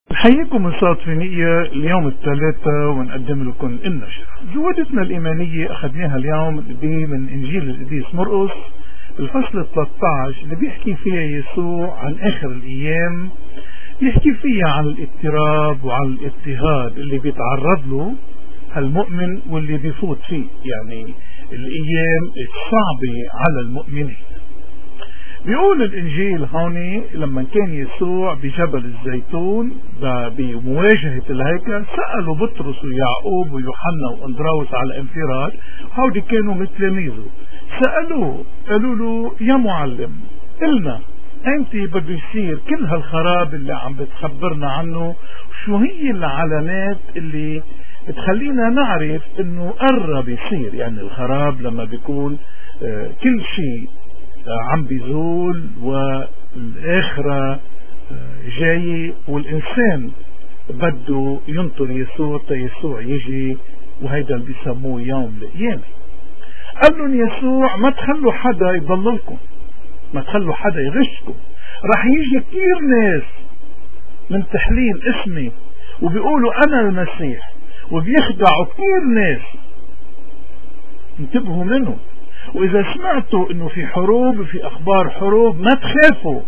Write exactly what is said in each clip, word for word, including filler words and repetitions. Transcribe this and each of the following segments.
نحييكم من صوت فينيقيا اليوم الثلاثاء ونقدم لكم النشرة. جودتنا الإيمانية أخذناها اليوم من إنجيل القديس مرقس الفصل ثلاثة عشر اللي بيحكي فيها يسوع عن آخر الأيام، بيحكي فيها عن الاضطراب وعن الاضطهاد اللي بيتعرض له المؤمن واللي بيفوت فيه، يعني الأيام الصعبة على المؤمنين. بيقول الإنجيل هون لما كان يسوع بجبل الزيتون بمواجهة الهيكل سألوا بطرس ويعقوب ويوحنا وأندراوس على انفراد، هودي كانوا من تلاميذه، سألوه قالوا له يا معلم قلنا أنت بده يصير كل هالخراب اللي عم بتخبرنا عنه، شو هي العلامات اللي تخلينا نعرف انه قرب يصير؟ يعني الخراب لما بيكون آه كل شيء عم بيزول والآخرة جاي والإنسان بده ينطر يسوع تا يسوع يجي، وهيدا اللي بيسموه يوم القيامة. قال لهم يسوع ما تخلوا حدا يضللكم، ما تخلوا حدا يغشكم، راح يجي كثير ناس من تحليل اسمي وبيقولوا أنا المسيح وبيخدعوا كثير ناس، انتبهوا منهم. وإذا سمعتوا إنه في حروب وفي أخبار حروب ما تخافوا،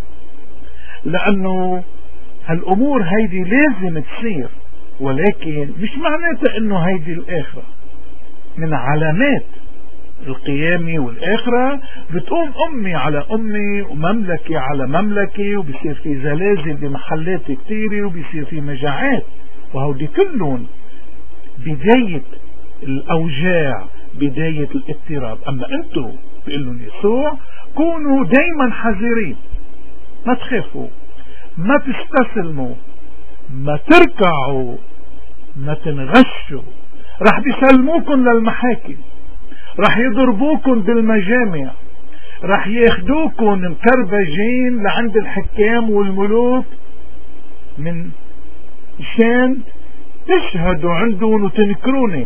لأنه هالأمور هيدي لازم تصير، ولكن مش معناتها إنه هيدي الآخرة. من علامات القيامة والآخرة بتقوم أمي على أمي ومملكة على مملكة، وبيصير في زلازل بمحلات كتيرة وبيصير في مجاعات، وهودي كلهم بداية الأوجاع، بداية الاضطراب. أما أنتوا بيقول لهم يسوع كونوا دايما حذرين، ما تخافوا، ما تستسلموا، ما تركعوا، ما تنغشوا، راح بيسلموكم للمحاكم، راح يضربوكم بالمجامع، راح ياخدوكم مكربجين لعند الحكام والملوك من شان تشهدوا عندهم وتنكروني،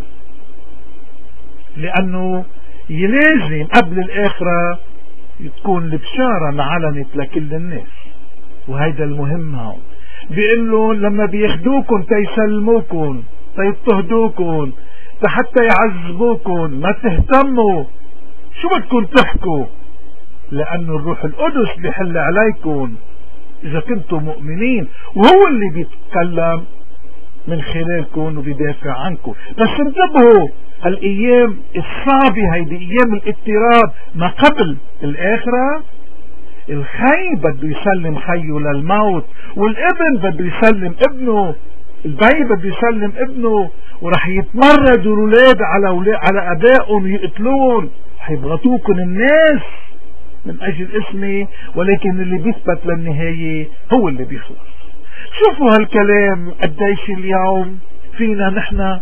لأنه يلازم قبل الآخرة تكون البشارة انعلنت لكل الناس. وهيدا المهم هون، بيقول له لما بياخدوكم تيسلموكم تيضطهدوكم حتى يعذبوكم ما تهتموا شو بدكم تحكوا، لأنه الروح القدس بيحل عليكم إذا كنتم مؤمنين، وهو اللي بيتكلم من خلالكم وبيدافع عنكم. بس انتبهوا، الأيام الصعبة هيدي أيام الاضطراب ما قبل الآخرة. الخي بده يسلم خيه للموت، والابن بده يسلم ابنه، البي بده يسلم ابنه، ورح يتمردوا الأولاد على على أبائهم ويقتلون، حيبغطوكم الناس من أجل اسمي، ولكن اللي بيثبت للنهاية هو اللي بيخلص. شوفوا هالكلام قديش اليوم فينا نحن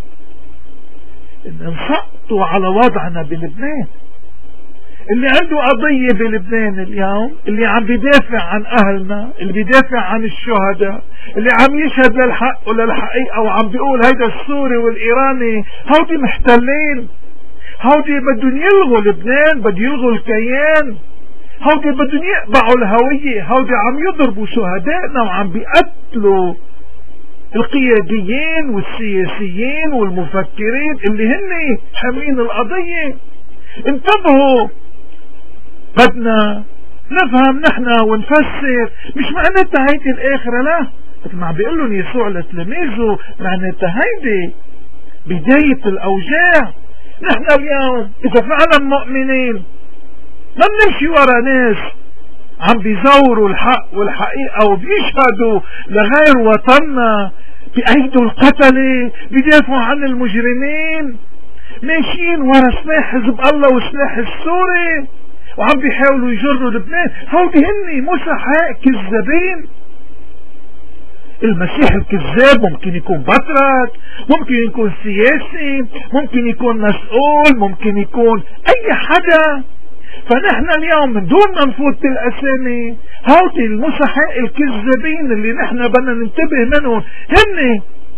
نسقطوا على وضعنا بلبنان. اللي عنده قضية بلبنان اليوم، اللي عم بيدافع عن أهلنا، اللي بيدافع عن الشهداء، اللي عم يشهد للحق وللحقيقة وعم بيقول هيدا السوري والإيراني هودي محتلين، هودي بدهم يلغوا لبنان، بدهم يلغوا الكيان، هودي بدهم يقبعوا الهوية، هودي عم يضربوا شهدائنا وعم بيقتلوا القياديين والسياسيين والمفكرين اللي هن حاملين القضية. انتبهوا، بدنا نفهم نحن ونفسر، مش معناتها هيدي الآخرة، لا، مثل ما عم بيقول لهم يسوع لتلاميذه معناتها هيدي بداية الأوجاع. نحن اليوم إذا فعلا مؤمنين ما بنمشي ورا ناس عم بيزوروا الحق والحقيقة وبيشهدوا لغير وطننا، بأيدوا القتلة، بيدافعوا عن المجرمين، ماشيين ورا سلاح حزب الله وسلاح السوري وعم بيحاولوا يجروا لبنان. هودي هن مسحاء كذابين. المسيح الكذاب ممكن يكون بطرك، ممكن يكون سياسي، ممكن يكون مسؤول، ممكن يكون اي حدا. فنحن اليوم من دون ما نفوت بالاسامي، هودي المسحاء الكذابين اللي نحن بدنا ننتبه منهم، هن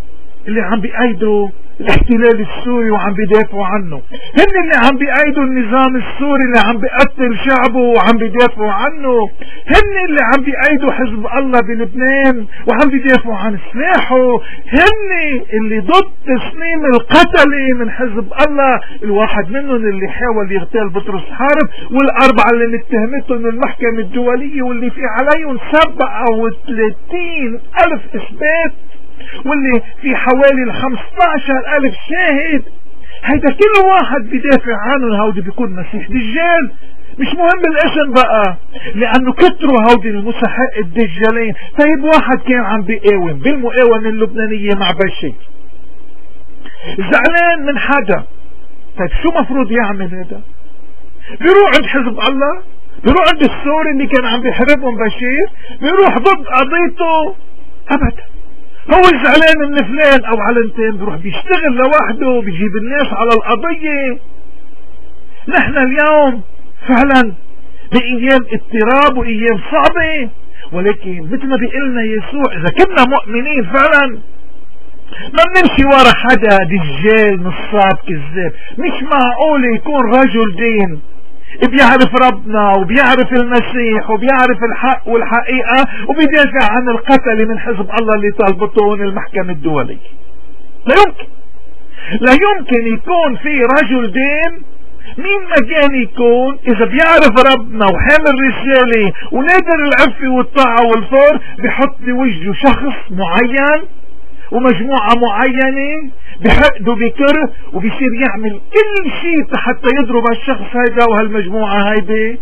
اللي عم بيأيدوا الاحتلال السوري وعم بيدافعوا عنه، هن اللي عم بيأيدوا النظام السوري اللي عم بيقتل شعبه وعم بيدافعوا عنه، هن اللي عم بيأيدوا حزب الله بلبنان وعم بيدافعوا عن سلاحه، هن اللي ضد تسليم القتلة من حزب الله، الواحد منهم اللي حاول يغتال بطرس حارب، والأربعة اللي متهمتهم من المحكمة الدولية واللي في عليهم سبعة وثلاثين ألف إثبات، واللي في حوالي الخمسطعشر ألف شاهد. هيدا كل واحد بيدافع عنه هودي بيكون مسيح دجال، مش مهم الاسم بقى، لأنه كتروا هودي المسحاء الدجالين. طيب واحد كان عم بيقاوم بالمقاومة اللبنانية مع بشير، زعلان من حدا، طيب شو مفروض يعمل هذا؟ بيروح عند حزب الله، بيروح عند السوري اللي كان عم بيحاربهم بشير، بيروح ضد قضيته؟ أبدا. هو زعلان من فلان او علنتين بيروح بيشتغل لوحده، بيجيب الناس على القضية. نحن اليوم فعلا بأيام اضطراب وايام صعبة، ولكن مثل ما بيقلنا يسوع اذا كنا مؤمنين فعلا ما بنمشي ورا حدا دجال نصاب كذاب. مش معقول يكون رجل دين بيعرف ربنا وبيعرف المسيح وبيعرف الحق والحقيقة وبيدافع عن القتل من حزب الله اللي طالبتهم المحكمة الدولية. لا يمكن لا يمكن يكون في رجل دين مين ما كان يكون اذا بيعرف ربنا وحامل رسالة ونادر العفة والطاعة والفور، بحط بوجهه شخص معين ومجموعة معينة بحقده بكره وبيصير يعمل كل شيء حتى يضرب هالشخص هيدا وهالمجموعة هيدي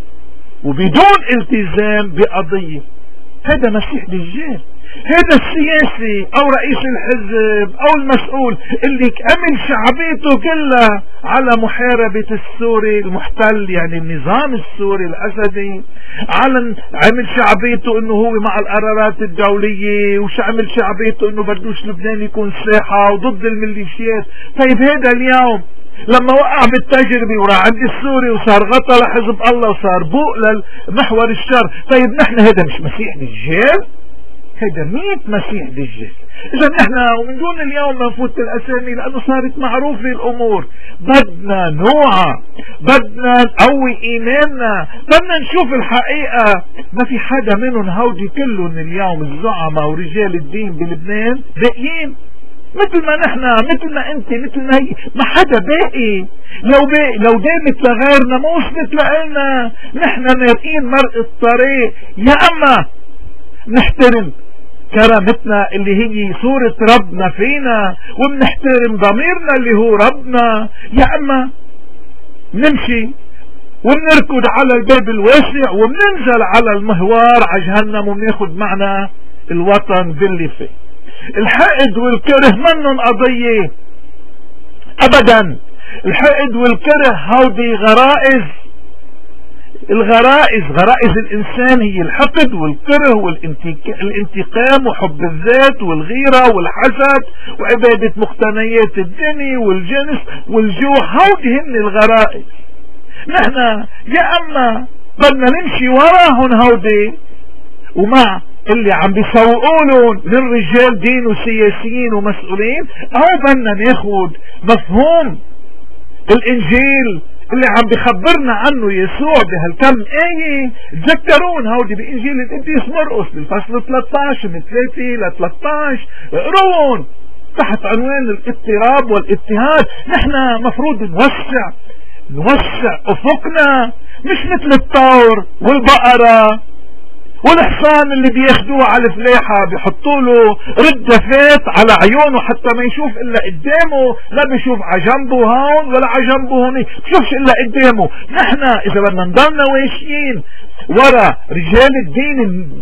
وبدون التزام بقضية. هذا مسيح دجال. هذا السياسي او رئيس الحزب او المسؤول اللي عمل شعبيته كلها على محاربة السوري المحتل، يعني النظام السوري الاسدي، على عمل شعبيته انه هو مع القرارات الدولية، وعمل شعبيته انه بدوش لبنان يكون ساحة وضد الميليشيات. طيب هذا اليوم لما وقع بالتجربة وراح عند السوري وصار غطى لحزب الله وصار بوق للمحور الشر، طيب نحن هذا مش مسيح دجال؟ هيدا ميت مسيح دجال. اذا نحن ومن دون اليوم ما نفوت الاسامي لانه صارت معروفة الامور، بدنا نوعى، بدنا نقوي ايماننا، بدنا نشوف الحقيقة. ما في حدا منهم هودي كلهم اليوم الزعماء ورجال الدين بلبنان باقيين مثل ما نحن، مثل ما انت، مثل ما هي، ما حدا باقي. لو باقي لو دامت لغيرنا ما وصلت لنا. نحن نارقين مرء الطريق، يا اما نحترم كرامتنا اللي هي صورة ربنا فينا وبنحترم ضميرنا اللي هو ربنا، يا اما نمشي وبنركض على الباب الواسع وبننزل على المهوار على جهنم وبناخد معنا الوطن باللي فيه. الحقد والكره منن قضية ابدا. الحقد والكره هودي غرائز، الغرائز غرائز الانسان هي الحقد والكره والانتقام وحب الذات والغيرة والحسد وعبادة مقتنيات الدنيا والجنس والجوع. هودي هن الغرائز. نحن يا اما بدنا نمشي وراهن هودي ومع اللي عم بيسوقولهم من رجال دين وسياسيين ومسؤولين، او بدنا ناخد مفهوم الانجيل اللي عم بخبرنا عنه يسوع بهالكم آية. تذكرون هودي بإنجيل القديس مرقس بالفصل ثلاثة عشر من ثلاثة ل ثلاثة عشر، اقرون تحت عنوان الاضطراب والاضطهاد. نحن مفروض نوسع نوسع افقنا، مش مثل الطور والبقرة والحصان اللي بياخدوه على الفلاحة بيحطوا له ردفات على عيونه حتى ما يشوف الا قدامه، لا بيشوف على جنبه هون ولا على جنبه هون، بيشوفش الا قدامه. نحن اذا بدنا نضلنا واشيين ورا رجال الدين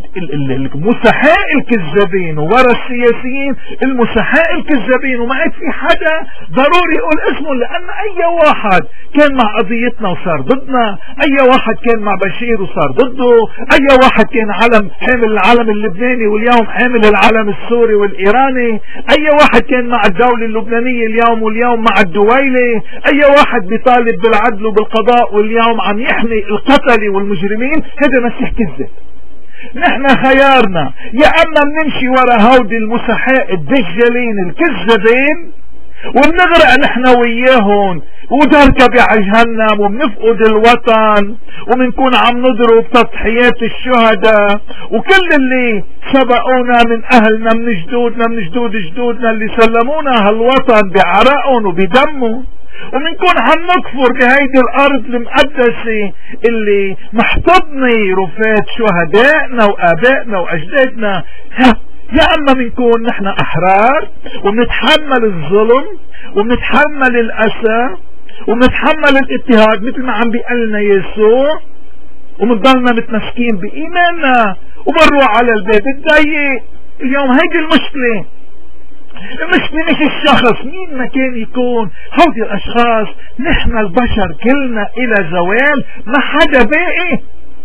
المسحاء الكذابين وورا السياسيين المسحاء الكذابين، وما عاد في حدا ضروري يقول اسمه، لان اي واحد كان مع قضيتنا وصار ضدنا، اي واحد كان مع بشير وصار ضده، اي واحد كان علم حامل العلم اللبناني واليوم حامل العلم السوري والايراني، اي واحد كان مع الدولة اللبنانية اليوم واليوم مع الدويلة، اي واحد بيطالب بالعدل وبالقضاء واليوم عم يحمي القتلة والمجرمين. هذا مسيح كذاب. نحن خيارنا يا اما بنمشي ورا هودي المسحاء الدجالين الكذابين وبنغرق نحن وياهم وتركب على جهنم وبنفقد الوطن وبنكون عم نضرب تضحيات الشهداء وكل اللي سبقونا من اهلنا من جدودنا من جدود جدودنا اللي سلمونا هالوطن بعرقهم وبدمهم، وبنكون عم نكفر بهيدي الارض المقدسة اللي محتضنة رفات شهدائنا وابائنا واجدادنا. يا اما بنكون نحن احرار وبنتحمل الظلم وبنتحمل الاسى وبنتحمل الاضطهاد مثل ما عم بيقلنا يسوع وبنضلنا متمسكين بايماننا وبنروح على الباب الضيق. اليوم هيدي المشكلة، المشكلة مش الشخص مين ما كان يكون، هودي الاشخاص نحن البشر كلنا الى زوال ما حدا باقي.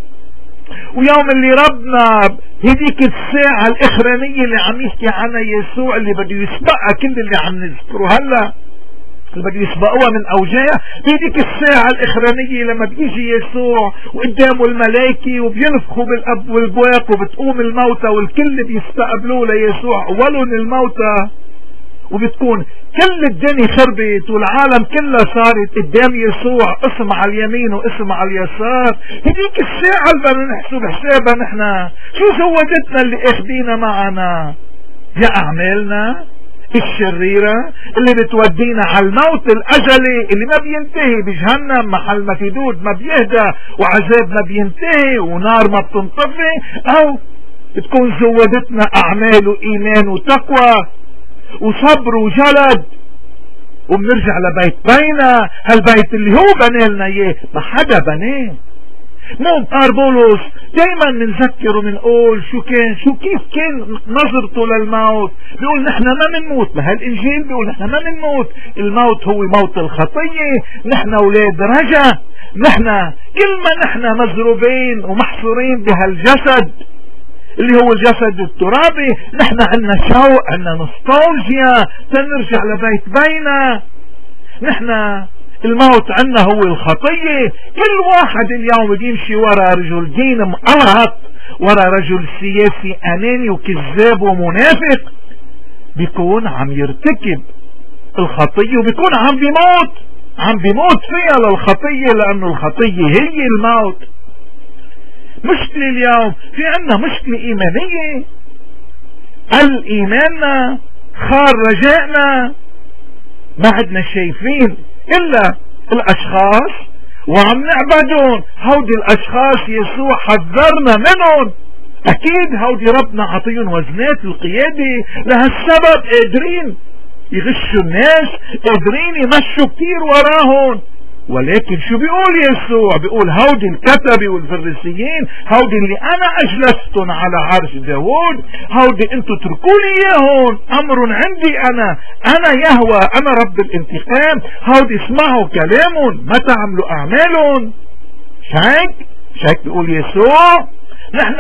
ويوم اللي ربنا هديك الساعة الاخرانية اللي عم يحكي عنها يسوع اللي بده يسبقها كل اللي عم نذكره هلا اللي بده يسبقوها من اوجاع، هديك الساعة الاخرانية لما بيجي يسوع وقدامه الملائكة وبينفخوا بالاب والبواق وبتقوم الموتى والكل بيستقبلوه ليسوع اولهم الموتى، وبتكون كل الدنيا خربت والعالم كلها صارت قدام يسوع اسم على اليمين واسم على اليسار. هديك الساعة اللي بدنا نحسب حسابها نحن شو زودتنا اللي اخدينا معنا يا اعمالنا الشريرة اللي بتودينا على الموت الأجلي اللي ما بينتهي بجهنم محل ما في دود ما بيهدى وعذاب ما بينتهي ونار ما بتنطفي، او بتكون زودتنا اعمال وايمان وتقوى وصبر وجلد وبنرجع لبيت بينا، هالبيت اللي هو بنالنا اياه ما حدا بناه. مو قار بولس دايما بنذكر وبنقول شو كان شو كيف كان نظرته للموت، بيقول نحن ما منموت، بهالانجيل بيقول نحن ما منموت، الموت هو موت الخطية، نحن اولاد رجا، نحن كل ما نحن مزروبين ومحصورين بهالجسد اللي هو الجسد الترابي، نحن عنا شوق عنا نوستالجيا تنرجع لبيت بينا. نحن الموت عنا هو الخطية. كل واحد اليوم بيمشي ورا رجل دين مقلط، ورا رجل سياسي اناني وكذاب ومنافق، بيكون عم يرتكب الخطية وبيكون عم بيموت عم بيموت فيها للخطية، لانه الخطية هي الموت. مشكلة اليوم في عنا مشكلة ايمانية، الايماننا خار رجائنا، ما عدنا شايفين الا الاشخاص وعم نعبدون. هودي الاشخاص يسوع حذرنا منهم، اكيد هودي ربنا عطيهم وزنات القيادة، لهالسبب قادرين يغشوا الناس، قادرين يمشوا كتير وراهم. ولكن شو بيقول يسوع؟ بيقول هودي الكتبة والفريسيين، هودي اللي انا اجلستن على عرش داود، هودي انتو تركوني اياهم، امر عندي انا انا يهوى، انا رب الانتقام، هودي اسمعوا كلامهم ما تعملوا اعمالهم. شايك شايك بيقول يسوع. نحن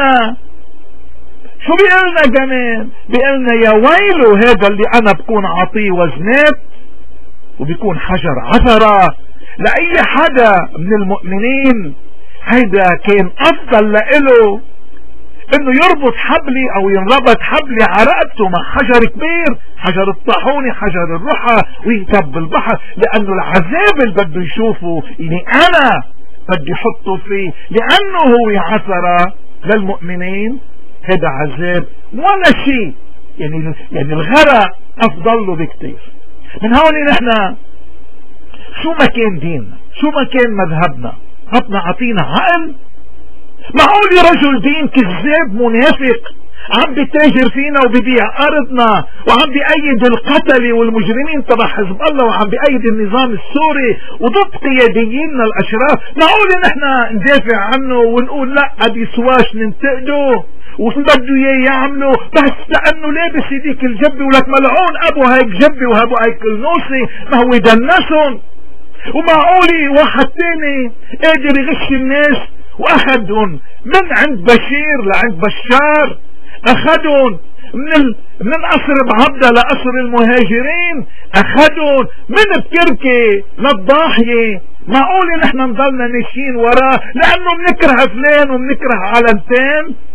شو بيقلنا كمان؟ بيقلنا يا ويلو هذا اللي انا بكون عطيه وزنات وبيكون حجر عثرة لأي حدا من المؤمنين. هيدا كان افضل لإله انه يربط حبلي او ينربط حبلي على رقبته مع حجر كبير، حجر الطاحونة، حجر الرحى، ويكب البحر، لانه العذاب اللي بده يشوفه يعني انا بدي يحطه فيه، لانه هو عثرة للمؤمنين. هذا عذاب ولا شيء، يعني يعني الغرق افضل له بكتير. من هون نحن شو ما كان ديننا، شو ما كان مذهبنا، ربنا عطينا عقل. معقول رجل دين كذاب منافق عم بيتاجر فينا وبيبيع ارضنا وعم بيأيد القتلة والمجرمين تبع حزب الله وعم بيأيد النظام السوري وضد قيادييننا الاشراف، معقول نحن ندافع عنه ونقول لا قد يسواش ننتقده وشو بده اياه يعملوا بس لانه لابس هديك الجبه، ولك ملعون ابو هيك جبه وابو هيك النوصي، ما هو يدنسهم. ومعقولي واحد تاني قادر يغش الناس واخدهم من عند بشير لعند بشار، اخدهم من ال... من قصر بعبدة لقصر المهاجرين، اخدهم من بكركي للضاحية. معقولي نحن نضلنا ماشيين وراه لانه بنكره فلان وبنكره علنتين؟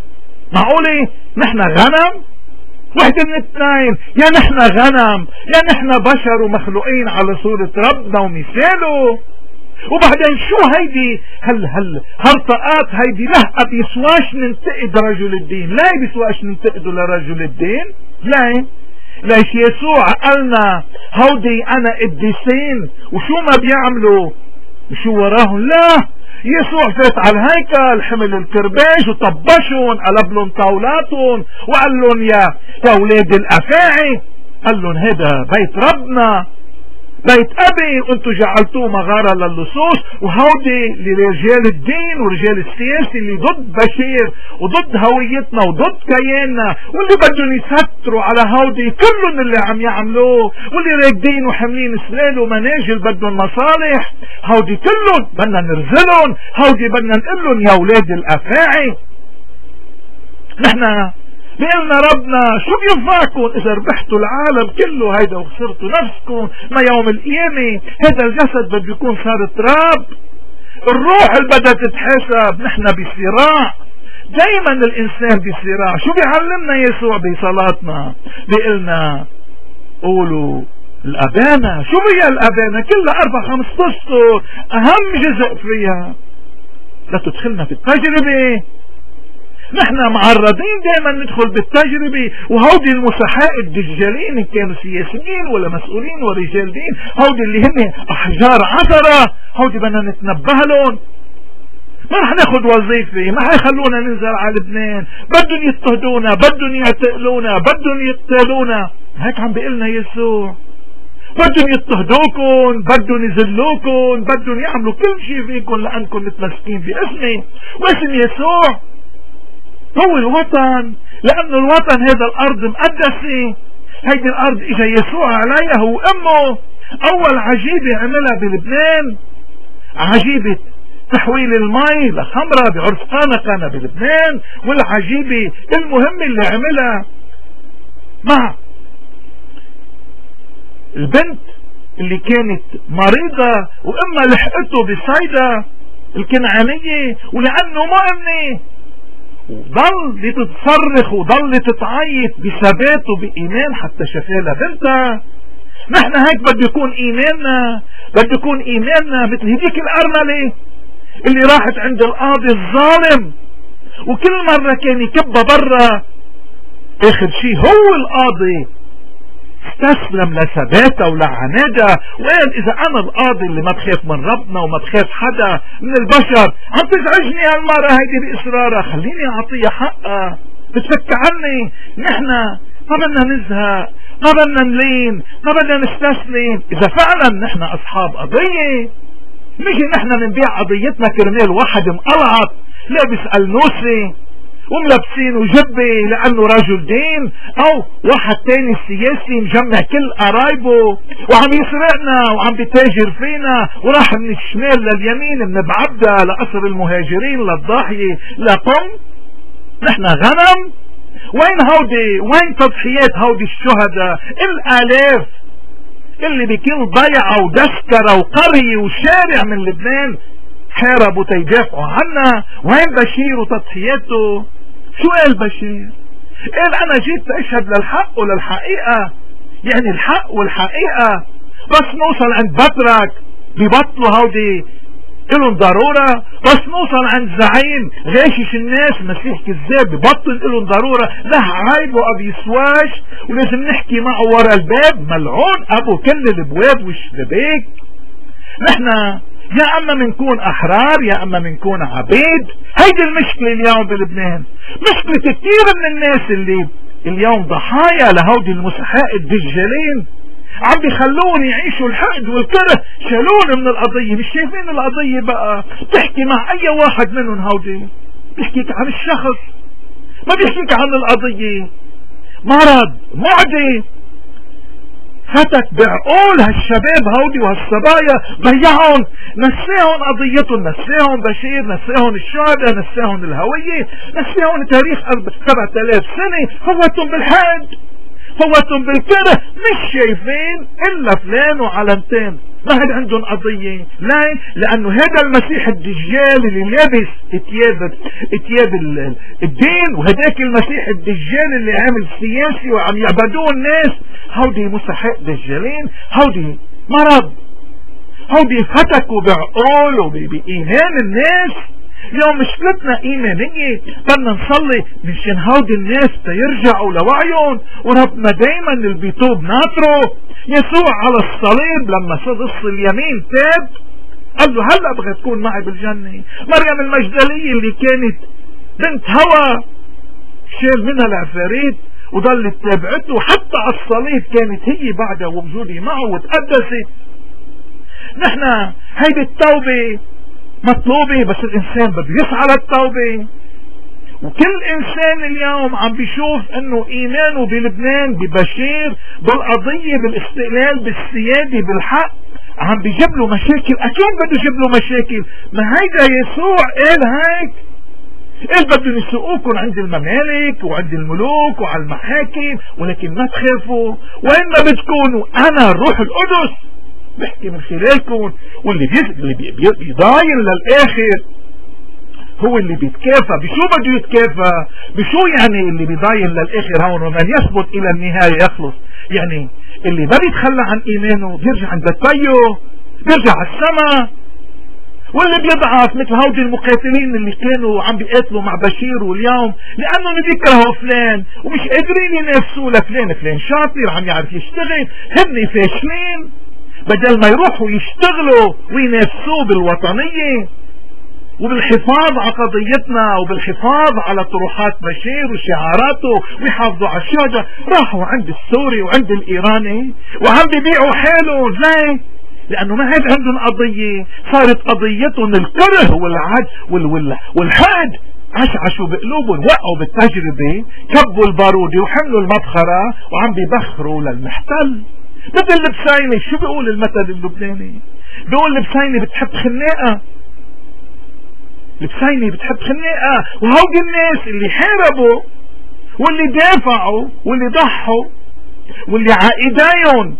معقولة نحن غنم؟ واحدة من اثنين، يا نحن غنم يا نحن بشر ومخلوقين على صورة ربنا ومثاله. وبعدين شو هيدي هل هل هرطقات هيدي؟ لا بيسواش ننتقد رجل الدين، لا بيسواش ننتقده لرجل الدين، لا ليش يسوع قالنا هودي انا قديسين وشو ما بيعملوا شو وراهم؟ لا، يسوع فات على الهيكل، حمل الكرباج وطبشهم، قلب لهم طاولاتهم وقال لهم يا يا اولاد الافاعي، قال لهم هذا بيت ربنا بيت ابي وانتم جعلتوه مغاره للصوص. وهودي لرجال الدين ورجال السياسة اللي ضد بشير وضد هويتنا وضد كياننا، واللي بدهم يستروا على هودي كلهم اللي عم يعملوه، واللي راكدين وحاملين سلال ومناجل بدهم مصالح، هودي كلهم بدنا نرزلهم، هودي بدنا نقول لهم يا اولاد الافاعي. نحن بيقلنا ربنا شو بينفعكم اذا ربحتوا العالم كله هيدا وخسرتوا نفسكم؟ ما يوم القيامة هذا الجسد بده يكون صار تراب، الروح اللي بدها تتحاسب. نحن بصراع، دايما الانسان بصراع. شو بيعلمنا يسوع بصلاتنا؟ بيقلنا قولوا الابانا. شو هي الابانا؟ كلها اربع خمس اسطر، اهم جزء فيها لا تدخلنا في التجربة. نحن معرضين دائما ندخل بالتجربة، وهودي المسحاء الدجالين ان كانوا سياسيين ولا مسؤولين ورجال دين، هودي اللي هن احجار عثرة، هودي بدنا نتنبه لهم. ما رح ناخد وظيفة، ما حيخلونا ننزل على لبنان، بدهم يضطهدونا، بدهم يعتقلونا، بدهم يقتلونا. هيك عم بيقلنا يسوع، بدهم يضطهدوكم، بدهم يذلوكم، بدهم يعملوا كل شيء فيكم لانكم متمسكين باسمي. واسم يسوع هو الوطن، لأنه الوطن هذا الأرض مقدسة، هيدي الأرض إجا يسوع عليها هو أمه. أول عجيبة عملها بلبنان عجيبة تحويل المي لخمرة بعرس قانا كان بلبنان، والعجيبة المهمة اللي عملها مع البنت اللي كانت مريضة وإما لحقته بصيدا الكنعانية، ولأنه مؤمنة وضل تتصرخ وضل تتعيط بثبات وبإيمان حتى شفالها بنتها. نحن هيك بده يكون إيماننا، بده يكون إيماننا مثل هديك الأرملة اللي راحت عند القاضي الظالم، وكل مرة كان يكبها برا، آخر شيء هو القاضي استسلم لثباتها ولعنادها وقال إذا أنا القاضي اللي ما بخاف من ربنا وما بخاف حدا من البشر عم تزعجني هالمرة هيدي بإصرارها، خليني أعطيها حقها، بتفك عني. نحن ما بدنا نزهق، ما بدنا نلين، ما بدنا نستسلم. إذا فعلا نحن أصحاب قضية، نيجي نحن نبيع قضيتنا كرمال واحد مقلعط لابس قلنوسي وملبسين وجبة لأنه رجل دين، أو واحد تاني سياسي مجمع كل قرايبه وعم يسرقنا وعم بيتاجر فينا، وراح من الشمال لليمين من بعبدة لقصر المهاجرين للضاحية لقم. نحن غنم. وين هودي؟ وين تضحيات هودي الشهداء الآلاف اللي بكل ضيعة ودسكرة وقرية وشارع من لبنان حاربوا تيدافعوا عنا؟ وين بشير وتضحياته؟ شو قال بشير؟ قال انا جيت اشهد للحق وللحقيقة، يعني الحق والحقيقة بس نوصل عند بطرك ببطلوا هودي إلهم ضرورة، بس نوصل عند زعيم غاشش الناس مسيح كذاب ببطل إلهم ضرورة، له عيب وأبي يسواش ولازم نحكي معه ورا الباب، ملعون أبو كل البواب والشبابيك. نحن يا اما منكون احرار يا اما منكون عبيد. هيدي المشكلة اليوم بلبنان، مشكلة كثير من الناس اللي اليوم ضحايا لهودي المسحاء الدجالين، عم بيخلون يعيشوا الحقد والكره، شالون من القضية، مش شايفين القضية بقى. تحكي مع اي واحد منهم هودي بيحكيك عن الشخص، ما بيحكيك عن القضية. مرض معدي فتك بعقول هالشباب هودي وهالصبايا، ضيعهم، نساهم قضيتهم، نساهم بشير، نساهم الشهداء، نساهم الهوية، نساهم تاريخ سبعة آلاف سنة، فوتهم بالحقد، فوتهم بالكره، مش شايفين الا فلان وعلمتين. ما هاد عندهم قضية. ليه؟ لأنه هذا المسيح الدجال اللي لابس اتياب اتياب الدين، وهداك المسيح الدجال اللي عامل سياسي وعم يعبدوه الناس، هودي مستحق دجالين، هودي مرض، هودي فتكوا بعقول وبإيمان الناس. اليوم مشكلتنا إيمانية، بدنا نصلي مشان هودي الناس تيرجعوا لوعيهم، وربنا دايما اللي بيتوب ناطره. يسوع على الصليب لما صدص اليمين تاب، قال له هلأ بغى تكون معي بالجنة. مريم المجدلية اللي كانت بنت هوى شال منها العفاريت وضلت تابعته حتى على الصليب، كانت هي بعدها وجودي معه وتقدست. نحن هيدي التوبة مطلوبة، بس الإنسان بده يسعى للتوبة. وكل إنسان اليوم عم بيشوف إنه إيمانه بلبنان ببشير بالقضية بالاستقلال بالسيادة بالحق عم بيجيب له مشاكل. أكيد بده يجيب له مشاكل. ما هيدا يسوع قال هيك، قال بدهم يسوقوكم عند الممالك وعند الملوك وعلى المحاكم، ولكن ما تخافوا، وإن ما بتكونوا أنا الروح القدس بحكي من خلالكم. واللي بيضاين للآخر هو اللي بيتكافى. بشو بده يتكافى؟ بشو يعني اللي بيضاين للآخر هون؟ ومن يثبت إلى النهاية يخلص. يعني اللي ما بيتخلى عن إيمانه بيرجع عند بيه، بيرجع على السماء. واللي بيضعف مثل هودي المقاتلين اللي كانوا عم بيقاتلوا مع بشير واليوم لأنه بيكرهوا فلان ومش قادرين ينافسوا لفلان، فلان شاطر عم يعرف يشتغل، هن فاشلين. بدل ما يروحوا يشتغلوا وينافسوا بالوطنية وبالحفاظ على قضيتنا وبالحفاظ على طروحات بشير وشعاراته ويحافظوا على الشهداء، راحوا عند السوري وعند الإيراني وعم بيبيعوا حالهم. ليه؟ لأنه ما هاد عندهم قضية، صارت قضيتهم الكره والعد والحقد. عشعشوا بقلوبهم، وقعوا بالتجربة، كبوا البارودة وحملوا المبخرة وعم بيبخروا للمحتل. مثل البساينة، شو بيقول المثل اللبناني؟ بيقول البساينة بتحب خناقة، البساينة بتحب خناقة. وهودي الناس اللي حاربوا واللي دافعوا واللي ضحوا واللي عايدايهم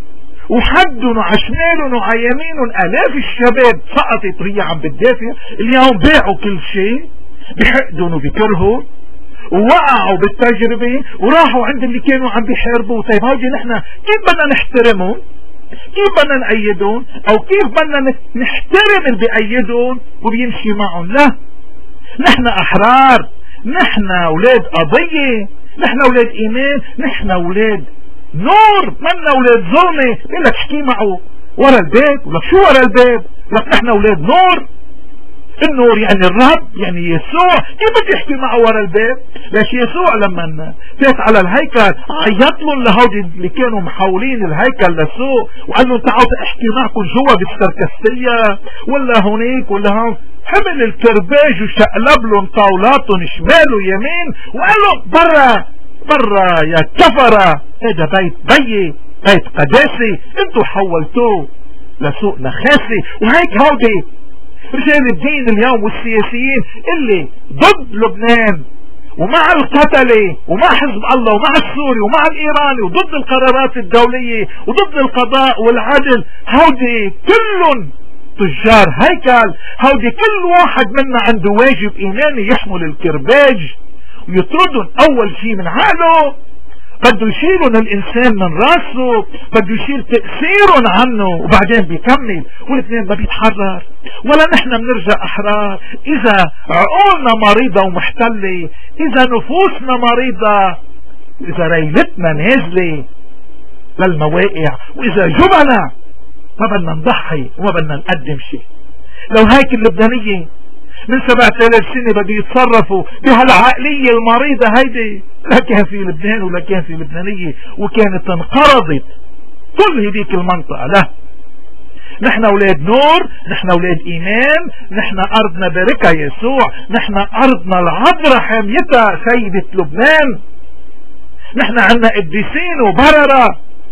وحدهم وعشمالهم وعيمينهم، آلاف الشباب سقطت وهي عم بتدافع. اليوم باعوا كل شيء بحقدهم وبكرهوا ووقعوا بالتجربة وراحوا عند اللي كانوا عم بيحاربوا. طيب هودي نحن كيف بدنا نحترمهم؟ كيف بدنا نأيدهم؟ او كيف بدنا نحترم اللي بيأيدهم وبيمشي معهم؟ لا، نحن احرار، نحن اولاد قضية، نحن اولاد ايمان، نحن اولاد نور، منا اولاد ظلمة. بيقول لك احكي معه ورا الباب، يقول لك شو ورا الباب؟ لك نحن اولاد نور. النور يعني الرب، يعني يسوع. كيف بدي احكي معه ورا الباب؟ ليش يسوع لما فات على الهيكل عيط لهم لهودي اللي كانوا محولين الهيكل لسوق وقال لهم تعالوا احكي معكم جوا بالسركستية ولا هونيك ولا هون. حمل الكرباج وشقلب لهم طاولاتهم شمال ويمين وقال لهم برا برا يا كفرة، هذا بيت بيي، بيت قداسي، انتوا حولتوه لسوق نخاسي. وهيك هودي رجال الدين اليوم والسياسيين اللي ضد لبنان ومع القتلة ومع حزب الله ومع السوري ومع الإيراني وضد القرارات الدولية وضد القضاء والعدل، هودي كلهم تجار هيكل. هودي كل واحد منا عنده واجب إيماني يحمل الكرباج ويطردهم أول شيء من عقله، بده يشيلون الانسان من راسه، بده يشيل تأثيرهم عنه وبعدين بيكمل. والاثنين ما بيتحرر ولا نحن بنرجع احرار. اذا عقولنا مريضة ومحتلة، اذا نفوسنا مريضة، اذا ريلتنا نازلة للمواقع، واذا جبنا ما بدنا نضحي وما بدنا نقدم شيء. لو هيك اللبنانية من سبعة آلاف سنة بده يتصرفوا بهالعقلية المريضة هيدي، لا كان في لبنان ولا كان في لبنانية، وكانت انقرضت كل هديك المنطقة. لا، نحن اولاد نور، نحن اولاد ايمان، نحن ارضنا باركها يسوع، نحن ارضنا العذراء حاميتها سيدة لبنان، نحن عنا قديسين وبررة،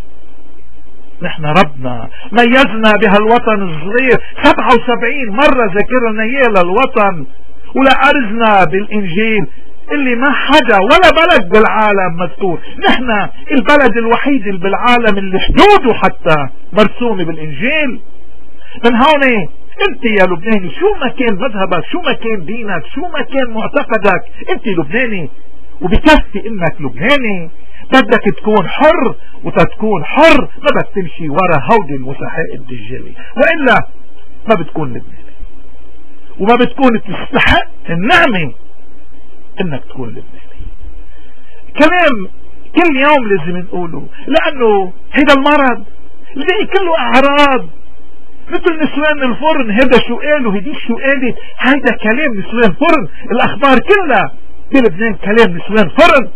نحن ربنا ميزنا بهالوطن الصغير. سبعة وسبعين مرة ذكرنا اياه للوطن، ولا أرزنا بالإنجيل اللي ما حدا ولا بلد بالعالم مذكور. نحن البلد الوحيد اللي بالعالم اللي حدوده حتى مرسومة بالإنجيل. من هون انت يا لبناني شو ما كان مذهبك، شو ما كان دينك، شو ما كان معتقدك، انت لبناني، وبكفي انك لبناني. بدك تكون حر، وتتكون حر ما بدك تمشي ورا هودي المسحاء الدجالي، وإلا ما بتكون لبناني، وما بتكون تستحق النعمة انك تكون لبناني. كلام كل يوم لازم نقوله، لانه هذا المرض الباقي كله اعراض مثل نسوان الفرن. هذا شو قالوا، هديك شو قالت، هيدا كلام نسوان فرن. الاخبار كلها بلبنان كلام نسوان فرن.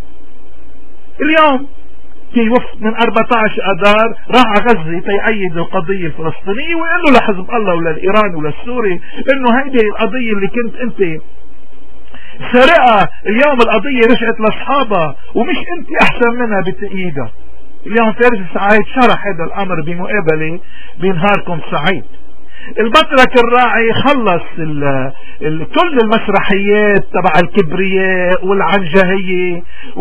اليوم في وفد من أربعة عشر اذار راح على غزة تيأيد القضية الفلسطينية، وقال له لحزب الله وللإيراني وللسوري انه هيدي القضية اللي كنت انت سرقة، اليوم القضية رجعت لاصحابها، ومش انت احسن منها بتأييدها. اليوم فارس سعيد شرح هذا الامر بمقابلة بنهاركم سعيد. البطرك الراعي خلص ال ال كل المسرحيات تبع الكبرياء والعنجهية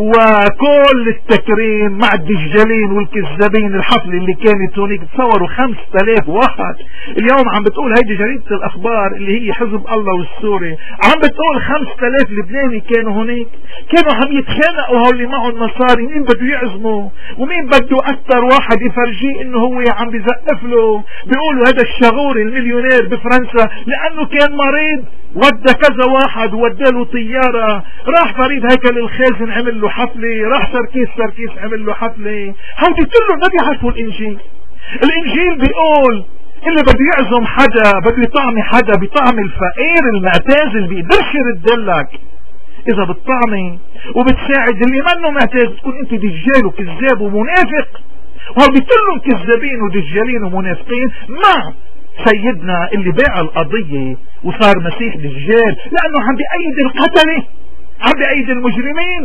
وكل التكريم مع الدجالين والكذابين. الحفلة اللي كانت هونيك تصوروا خمسة آلاف واحد. اليوم عم بتقول هيدي جريدة الاخبار اللي هي حزب الله والسوري عم بتقول خمسة آلاف لبناني كانوا هونيك، كانوا عم يتخانقوا هولي معهم مصاري مين بده يعزموا ومين بده اكثر واحد يفرجيه انه هو عم بيزقف له. بيقولوا هذا الشغور المليونير بفرنسا لانه كان مريض ودى كذا واحد ووداله طيارة، راح فريد هيكل الخازن عمل له حفلة، راح سركيس سركيس عمل له حفلة. هودي كلهم ما بيعرفوا الانجيل. الانجيل بيقول اللي بده يعزم حدا بده يطعمي حدا بطعم الفقير المعتاز اللي بيقدرش يردلك. اذا بتطعمي وبتساعد اللي منه معتاز تكون انت دجال وكذاب ومنافق. وهودي كلهم كذابين ودجالين ومنافقين مع سيدنا اللي باع القضية وصار مسيح دجال، لانه عم بأيد القتلة، عم بأيد المجرمين.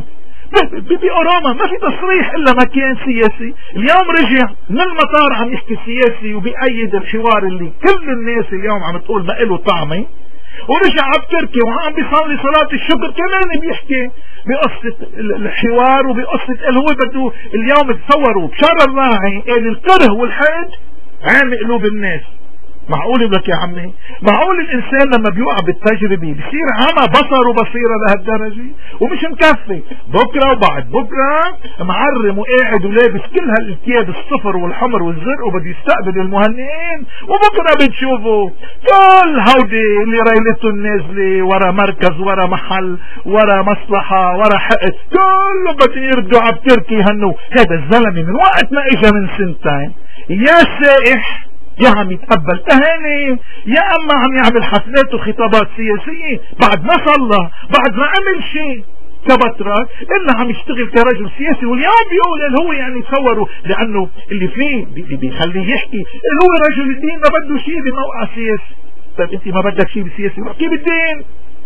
بأوروما ما في تصريح الا مكان سياسي. اليوم رجع من المطار عم يحكي سياسي وبأيد الحوار اللي كل الناس اليوم عم تقول ما له طعمه. ورجع على تركيا وعم بيصلي صلاة الشكر كمان بيحكي بقصة الحوار وبقصة اللي هو بده. اليوم تصوروا بشار الراعي قال الكره والحقد عام قلوب الناس. معقول لك يا عمي؟ معقول الانسان لما بيوقع بالتجربة بصير عمى بصره بصيرة لهالدرجة؟ ومش مكفي بكرة وبعد بكرة معرم وقاعد ولابس كل هالثياب الصفر والحمر والزرق وبده يستقبل المهنئين، وبكرة بتشوفوا كل هودي اللي رايلته النازلة ورا مركز ورا محل ورا مصلحة ورا حقد كله بدهم يردوا على تركي يهنوا. هذا الزلمة من وقت ما اجا من سنتين يا سائح يا عم يتقبل تهاني يا اما عم يعمل حفلات وخطابات سياسية بعد ما صلى بعد ما عمل شيء كبطرك الا عم يشتغل كرجل سياسي. واليوم بيقول اللي هو يعني تصوروا لانه اللي فيه بيخليه يحكي اللي هو رجل الدين ما بده شيء بموقع سياسي. طيب انت ما بدك شيء بسياسي واحكي بالدين.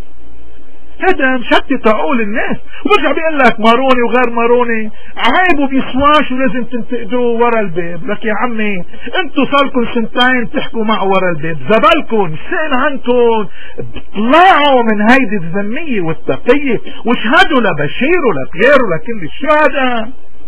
هذا مشتت عقول الناس. وبرجع بيقول لك ماروني وغير ماروني عيب وبيسواش ولازم تنتقدوه ورا الباب. لك يا عمي انتوا صاركم سنتين تحكوا معه ورا الباب، زبالكم سئل عنكم طلعوا من هيدي الذمية والتقية واشهدوا لبشير ولبيير ولكل الشهداء.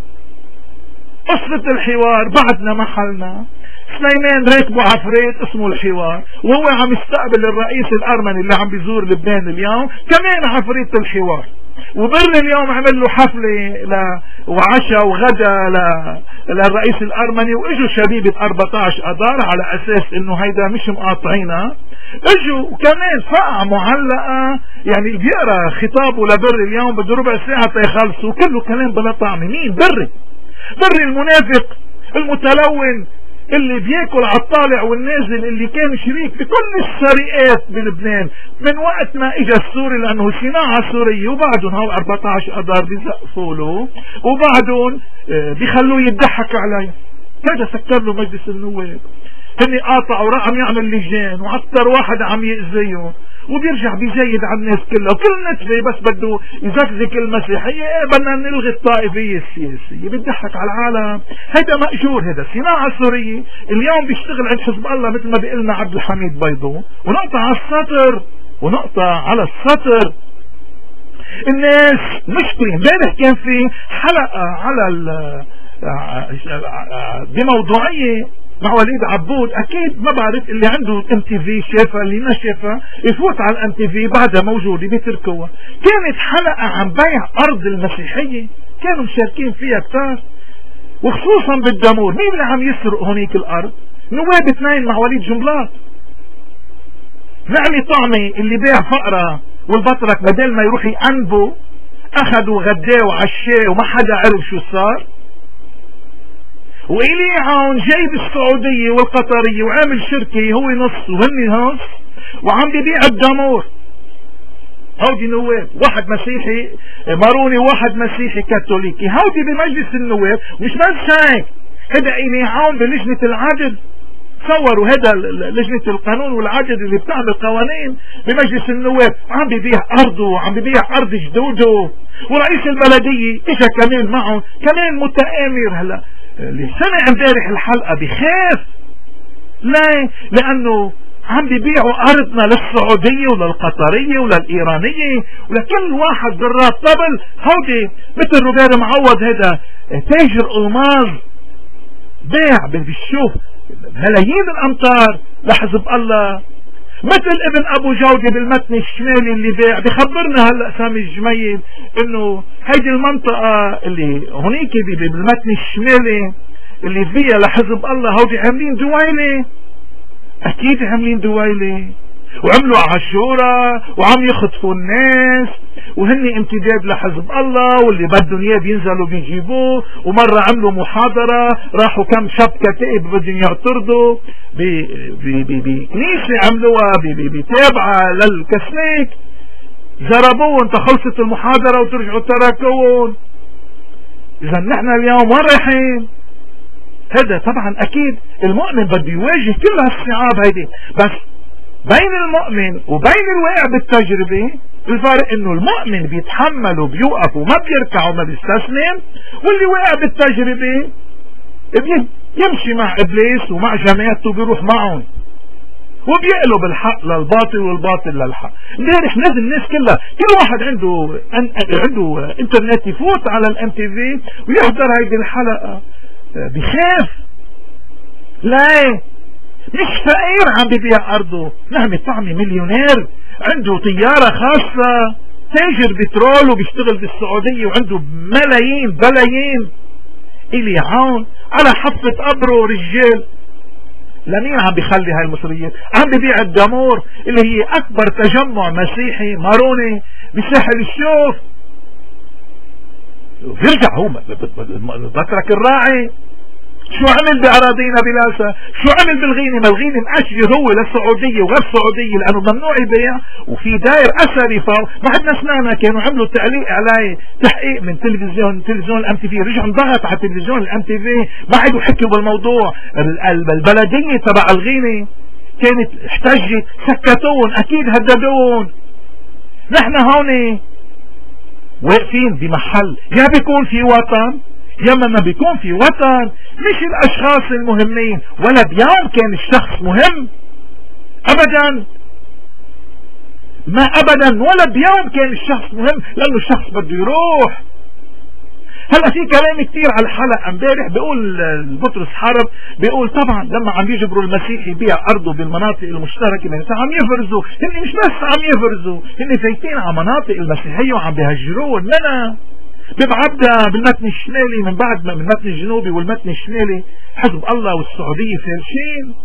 قصة الحوار بعدنا محلنا. سليمان راكبوا عفريت اسمه الحوار وهو عم يستقبل الرئيس الارمني اللي عم بيزور لبنان اليوم كمان عفريت الحوار. وبرلين اليوم عمل له حفلة ل... وعشاء وغدا ل... للرئيس الارمني، واجوا شبيبة أربعة عشر اذار على اساس انه هيدا مش مقاطعينها. اجوا وكمان فقع معلقة يعني بيقرا خطابه لبر اليوم بده ربع ساعة تيخلصوا كله كلام بلا طعم. مين؟ بري بري المنافق المتلون اللي بياكل على الطالع والنازل اللي كان شريك بكل السرقات بلبنان من وقت ما اجى السوري لانه صناعة سورية. وبعدهم هو أربعة عشر اذار بيزقفوا له وبعدهم بيخلوه يضحك عليه. هذا سكر له مجلس النواب. هني قاطعوا راح عم يعمل لجان واكثر واحد عم يأذيهم وبيرجع بيزيد على الناس كلها وكل نتفة بس بده يزكزك المسيحية ايه بدنا نلغي الطائفية السياسية. بيضحك على العالم. هيدا مأجور، هيدا صناعة سورية اليوم بيشتغل عند حزب الله مثل ما بيقلنا عبد الحميد بيضو. ونقطع على السطر ونقطع على السطر الناس مشكلة. امبارح كان في حلقة على ال بموضوعية مع وليد عبود، اكيد ما بعرف اللي عنده ام تي في شافها، اللي ما شافها يفوت على الام تي في بعدها موجودة بيتركوها. كانت حلقة عن بيع ارض المسيحية، كانوا مشاركين فيها كتار، وخصوصا بالدمور. مين اللي عم يسرق هونيك الارض؟ نواب اثنين مع وليد جنبلاط. نعمي طعمي اللي بيع فقرة والبطرك بدل ما يروح ينبوا اخذوا غداه وعشاه وما حدا عرف شو صار. وإلي عون جايب السعودية والقطرية وعامل شركة هو نص وهني نص وعم ببيع الدمور. هودي نواب، واحد مسيحي ماروني وواحد مسيحي كاثوليكي، هودي بمجلس النواب. مش بس هيك، هذا إلي عون بلجنة العدل. تصوروا هذا لجنة القانون والعدل اللي بتعمل قوانين بمجلس النواب عم ببيع أرضه وعم ببيع أرض جدوده. ورئيس البلدية اجا كمان معهم كمان متآمر. هلا اللي سمع امبارح الحلقة بخاف. لا، لأنه عم بيبيعوا أرضنا للسعودية وللقطرية وللإيرانية ولكل واحد بالرات طبل. هودي مثل روبير معوض، هذا تاجر ألماظ بيع بالشوف ملايين الأمتار لحزب الله، مثل ابن أبو جودة بالمتن الشمالي اللي بيع. بخبرنا هلأ سامي الجميل إنه هيدي المنطقة اللي هونيك بالمتن الشمالي اللي فيها لحزب الله هودي عاملين دويلة. أكيد عاملين دويلة وعملوا عاشورة وعم يخطفوا الناس وهن امتداد لحزب الله، واللي بدهم اياه بينزلوا بيجيبوه. ومرة عملوا محاضرة راحوا كم شاب كتائب بدهم يعترضوا بكنيسة عملوها بتابعة للكسنيك، زربوهم تخلصت المحاضرة وترجعوا تركوهم. اذا نحن اليوم وين رايحين؟ هذا طبعا اكيد المؤمن بده يواجه كل هالصعاب هيدي، بس بين المؤمن وبين الواقع بالتجربة الفارق انه المؤمن بيتحمل وبيوقف وما بيركع وما بيستسلم، واللي واقع بالتجربة يمشي مع ابليس ومع جماعته بيروح معهم وبيقلب الحق للباطل والباطل للحق. امبارح نزل الناس كلها، كل واحد عنده عنده انترنت يفوت على الام تي في ويحضر هيدي الحلقة بخاف. لا، مش فقير عم ببيع ارضه، نعمة طعمي مليونير عنده طيارة خاصة، تاجر بترول وبيشتغل بالسعودية وعنده ملايين بلايين. إلي عون على حفة قبره رجال. لمين عم بيخلي هاي المصريات؟ عم ببيع الدمور اللي هي اكبر تجمع مسيحي ماروني بساحل الشوف. بيرجع هو بترك الراعي شو عمل بأراضينا بلاسة، شو عمل بالغيني؟ ما الغيني مأشجر هو للسعودية وغير السعودية لأنه ممنوع البيع وفي داير أثري. فاو ما عندنا سمعنا كانوا عملوا تعليق عليه تحقيق من تلفزيون تلفزيون الام تي في، رجع انضغط على تلفزيون الام تي في ما عادوا حكوا بالموضوع. البلدية تبع الغيني كانت احتجت، سكتون، اكيد هددون. نحن هون واقفين بمحل يا بيكون في وطن يما ما بيكون في وطن. مش الاشخاص المهمين، ولا بيوم كان الشخص مهم ابدا، ما ابدا ولا بيوم كان الشخص مهم، لانه الشخص بده يروح. هلا في كلام كتير على الحلقة امبارح، بيقول بطرس حرب بيقول طبعا لما عم يجبروا المسيح يبيع ارضه بالمناطق المشتركة عم يفرزوا، هن مش بس عم يفرزوا، هن فايتين على مناطق المسيحية وعم بيهجروهم منها. ببعدها بالمتن الشمالي من بعد ما من المتن الجنوبي والمتن الشمالي حزب الله والسعودية فارشين.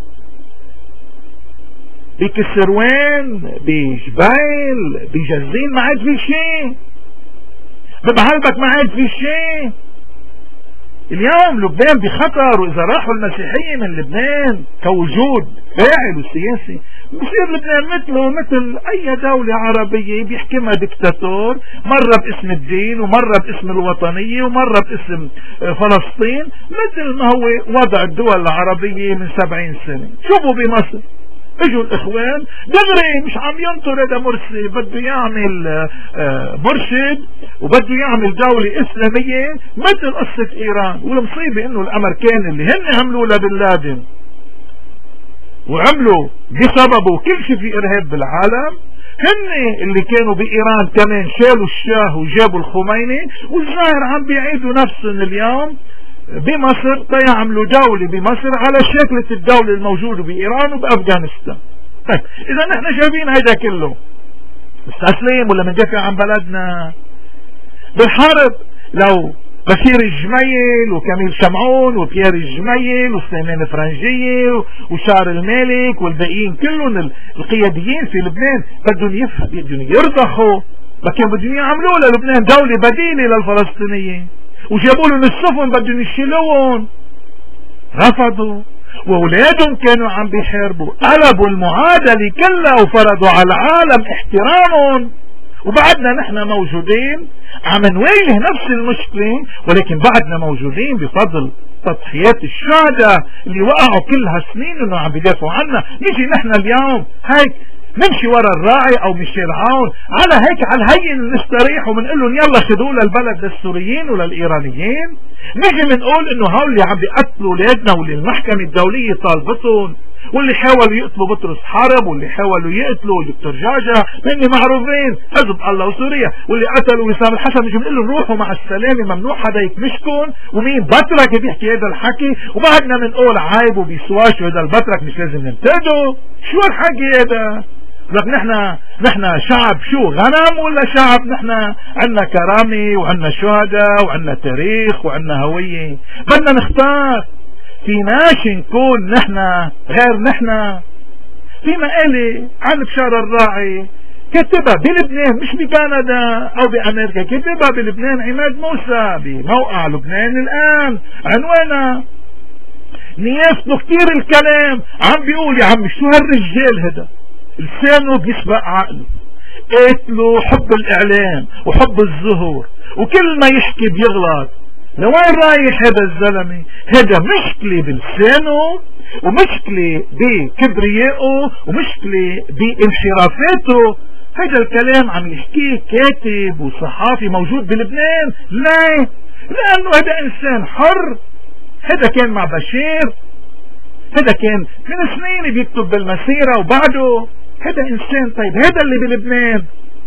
بكسروان بجبال بجزين ما عاد في شيء، ببعلبك ما عاد في شيء. اليوم لبنان بخطر، واذا راحوا المسيحية من لبنان كوجود فاعل وسياسي بصير لبنان مثله مثل اي دولة عربية بيحكمها دكتاتور، مرة باسم الدين ومرة باسم الوطنية ومرة باسم فلسطين، مثل ما هو وضع الدول العربية من سبعين سنة. شوفوا بمصر اجوا الاخوان دغري مش عم ينطر هذا مرسي بده يعمل مرشد وبده يعمل دولة اسلامية مثل قصة ايران. والمصيبة انه الامريكان اللي هن عملوا لبن لادن وعملوا بسببه كل شيء في ارهاب بالعالم هن اللي كانوا بإيران كمان شالوا الشاه وجابوا الخميني، والظاهر عم بيعيدوا نفسهم اليوم بمصر تيعملوا دولة بمصر على شكل الدولة الموجودة بإيران وبأفغانستان. طيب إذا نحن شايفين هيدا كله مستسلم ولا مندافع عن بلدنا؟ بالحرب لو بشير الجميل وكميل شمعون وبيير الجميل وسليمان فرنجية وشار المالك والباقيين كلهم القياديين في لبنان بدهم بدهم يرضخوا، لكن بدهم يعملوا للبنان دولة بديلة للفلسطينيين، وجابوا لهم السفن بدهم يشيلوهم، رفضوا. واولادهم كانوا عم بيحاربوا، قلبوا المعادلة كلها وفرضوا على العالم احترامهم، وبعدنا نحن موجودين عم نواجه نفس المشكلة، ولكن بعدنا موجودين بفضل تضحيات الشهداء اللي وقعوا كل هالسنين انه عم بيدافعوا عنا. نيجي نحن اليوم هيك نمشي ورا الراعي او ميشيل عون على هيك على الهين نستريح وبنقول لهم يلا خذوا للبلد للسوريين وللايرانيين؟ نيجي بنقول انه هول اللي عم بيقتلوا اولادنا واللي المحكمة الدولية طالبتهم، واللي حاولوا يقتلوا بطرس حرب، واللي حاولوا يقتلوا دكتور جاجا هن معروفين حزب الله وسوريا، واللي قتلوا وسام الحسن نجي بنقول لهم روحوا مع السلامة ممنوع حدا يكمشكم، ومين بطرك بيحكي هذا الحكي، وبعدنا بنقول عيب وبيسواش وهذا البطرك مش لازم ننتقده. شو الحكي هذا؟ لك نحن نحن شعب شو غنم ولا شعب نحن عنا كرامة وعنا شهداء وعنا تاريخ وعنا هوية؟ بدنا نختار، فيناش نكون نحن غير نحن. في مقالة عن بشار الراعي كتبها بلبنان مش بكندا او بامريكا، كتبها بلبنان عماد موسى بموقع لبنان الان، عنوانها نياسته كتير الكلام، عم بيقول يا عم شو هالرجال هذا لسانه بيسبق عقله، قتله حب الاعلام وحب الظهور وكل ما يحكي بيغلط. لوين رايح هذا الزلمه؟ هذا مشكله بلسانه ومشكله بكبريائه ومشكله بانحرافاته. هذا الكلام عم يحكيه كاتب وصحافي موجود بلبنان. ليه؟ لانه هذا انسان حر. هذا كان مع بشير، هذا كان من سنين بيكتب بالمسيرة وبعده هذا انسان. طيب هذا اللي بلبنان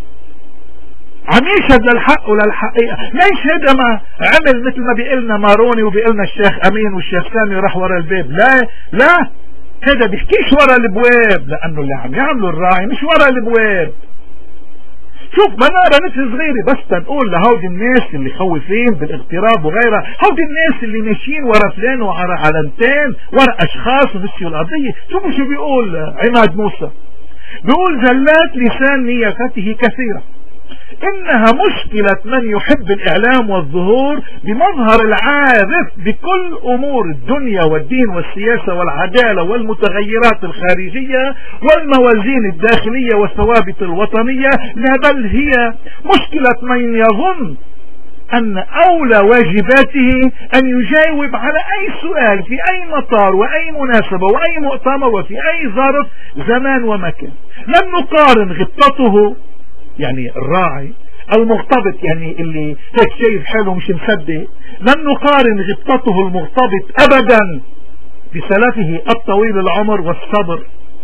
عم يشهد للحق وللحقيقة، ليش هذا ما عمل مثل ما بيقلنا ماروني وبيقلنا الشيخ امين والشيخ سامي راح ورا الباب؟ لا لا، هذا بيحكيش ورا الابواب، لانه اللي عم يعملوا الراعي مش ورا الابواب. شوف منارة نفس صغيرة بس تنقول لهودي الناس اللي خوفين بالاغتراب وغيرها، هودي الناس اللي ماشيين ورا فلان وورا علامتين ورا اشخاص ونسيوا القضية. شوفوا شو بيقول عماد موسى، بيقول زلات لسان نيافته كثيرة، انها مشكلة من يحب الاعلام والظهور بمظهر العارف بكل امور الدنيا والدين والسياسة والعدالة والمتغيرات الخارجية والموازين الداخلية والثوابت الوطنية، لا بل هي مشكلة من يظن ان اولى واجباته ان يجاوب على اي سؤال في اي مطار واي مناسبة واي مؤتمر وفي اي ظرف زمان ومكان. لم نقارن غبطته يعني الراعي المغتبط، يعني اللي هيك شايف حاله مش مصدق، لن نقارن غبطته المغتبط ابدا بسلفه الطويل العمر والصبر.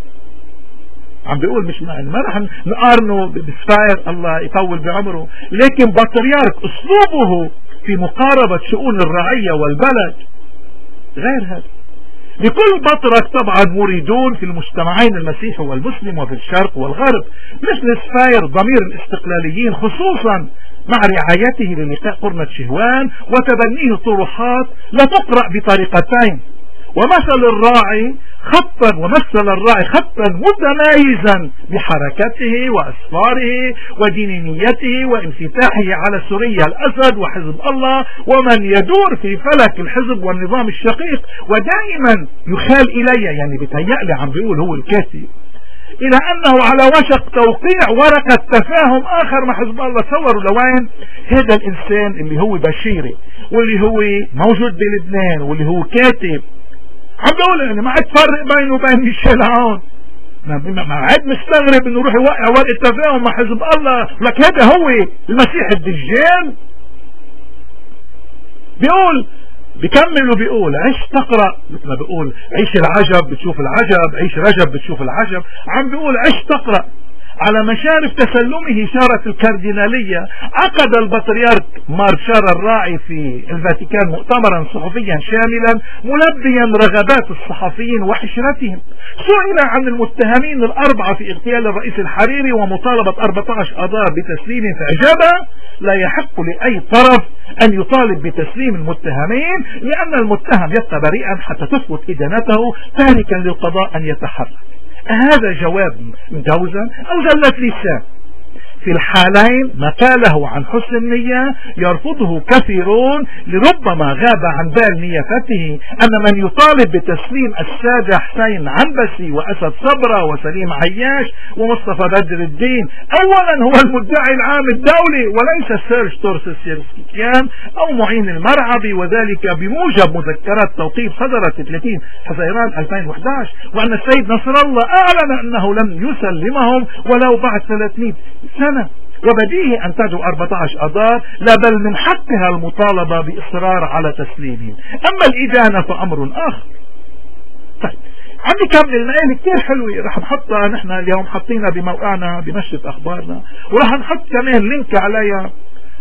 عم بيقول مش ما ما رح نقارنه بسفاير الله يطول بعمره، لكن بطريرك اسلوبه في مقاربة شؤون الرعية والبلد غير هذا. لكل بطرك طبعا مريدون في المجتمعين المسيحي والمسلم وفي الشرق والغرب، مثل سفاير ضمير الاستقلاليين خصوصا مع رعايته للقاء قرنة شهوان وتبنيه طروحات لا تقرأ بطريقتين، ومثل الراعي خطا ومثل الراعي خطا متمايزا بحركته وأسفاره ودينيته وانفتاحه على سوريا الأسد وحزب الله ومن يدور في فلك الحزب والنظام الشقيق، ودائما يخال إلي يعني بتهيألي عم بيقول هو الكاتب إلى أنه على وشك توقيع ورقة تفاهم آخر مع حزب الله. تصوروا لوين هذا الإنسان اللي هو بشيري واللي هو موجود بلبنان واللي هو كاتب عم بقول يعني ما عاد فرق بينه وبين ميشيل عون، ما عاد مستغرب انه يروح يوقع ورقة تفاهم مع حزب الله. لك هذا هو المسيح الدجال. بيقول بيكمل وبيقول عيش تقرأ مثل ما بيقول عيش العجب بتشوف العجب، عيش رجب بتشوف العجب. عم بيقول عيش تقرأ على مشارف تسلمه شارة الكاردينالية عقد البطريرك مارشال الراعي في الفاتيكان مؤتمرا صحفيا شاملا ملبيا رغبات الصحفيين وحشرتهم. سئل عن المتهمين الأربعة في اغتيال الرئيس الحريري ومطالبة أربعة عشر آذار بتسليم، فأجاب: لا يحق لأي طرف أن يطالب بتسليم المتهمين لأن المتهم يبقى بريئا حتى تثبت إدانته، تاركا للقضاء أن يتحرك. هذا جواب مجوزا أو زلة لسان؟ في الحالين ما قاله عن حسن النية يرفضه كثيرون لربما غاب عن بال نيته أن من يطالب بتسليم السادة حسين عنبسي وأسد صبرة وسليم عياش ومصطفى بدر الدين أولا هو المدعي العام الدولي وليس سيرج تورسيسكيان أو معين المرعبي، وذلك بموجب مذكرات توقيف صدرت ثلاثين حزيران ألفين وأحد عشر، وأن السيد نصر الله أعلن أنه لم يسلمهم ولو بعد ثلاثمئة سنة. وبديهي أن تدعو أربعة عشر آذار، لا بل من حقها المطالبة بإصرار على تسليمهم. أما الإدانة فأمر آخر. طيب عندي كم المقالة كتير حلوة رح نحطها نحن اليوم، حطينا بموقعنا بنشرة أخبارنا، ورح نحط كمان لينك عليها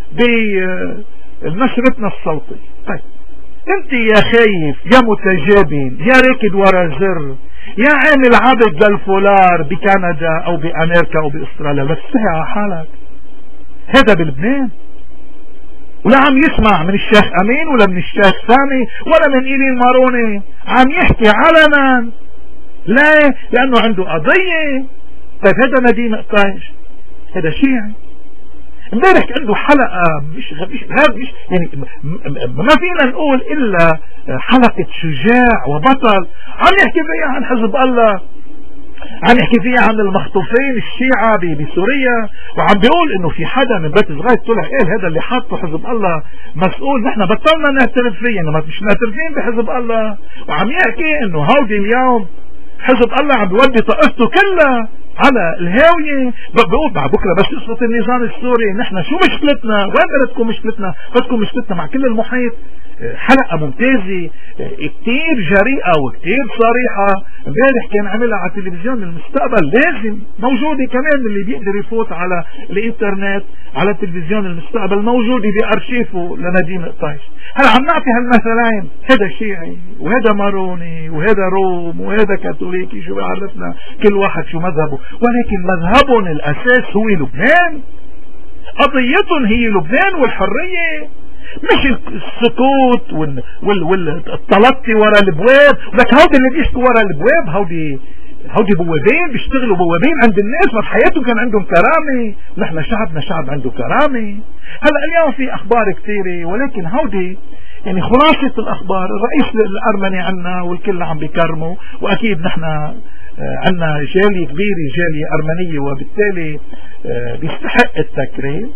بنشرتنا الصوتية. طيب انت يا خايف يا متجابن يا راكد ورا زر يا عامل عبد للفولار بكندا او بامريكا او باستراليا، لا تستحي على حالك. هذا بلبنان، ولا عم يسمع من الشيخ امين ولا من الشيخ سامي ولا من ايلي الماروني، عم يحكي علنا. لا، لانه عنده قضية. طيب هذا نديم قطايش، هذا شيعي. امبارح عنده حلقة مش مش مش يعني ما فينا نقول الا حلقة شجاع وبطل، عم يحكي فيها عن حزب الله، عم يحكي فيها عن المخطوفين الشيعة بسوريا، وعم بيقول انه في حدا من بيت صغير طلع قال هذا اللي حاطه حزب الله مسؤول، نحن بطلنا نعترف فيه، مش معترفين بحزب الله. وعم يحكي انه هودي اليوم حزب الله عم بيودي طائفته كلها على الهاوية. بقول بعد بكرة بس يسقط النظام السوري نحن شو مشكلتنا؟ وين بدكم مشكلتنا؟ بدكم مشكلتنا مع كل المحيط. حلقة ممتازة كتير جريئة وكتير صريحة، امبارح كان عملها على تلفزيون المستقبل، لازم موجودة كمان اللي بيقدر يفوت على الانترنت على تلفزيون المستقبل، موجودة بأرشيفه لنديم قطايش. هلا عم نعطي هالمثلين، هذا شيعي وهذا ماروني وهذا روم وهذا كاثوليكي، شو بيعرفنا كل واحد شو مذهبه، ولكن مذهبهم الأساس هو لبنان، قضيتهم هي لبنان والحرية، مش السكوت وال وال والتلطي ورا البواب. لك هودي اللي بيشتغلوا ورا البواب هودي هودي بوابين، بيشتغلوا بوابين عند الناس، ما بحياتهم كان عندهم كرامة. نحن شعبنا شعب عنده كرامة. هلا اليوم في اخبار كثيرة، ولكن هودي يعني خلاصة الاخبار. الرئيس الارمني عنا والكل عم بيكرموا، واكيد نحن عنا جالية كبيرة جالية ارمنية، وبالتالي بيستحق التكريم،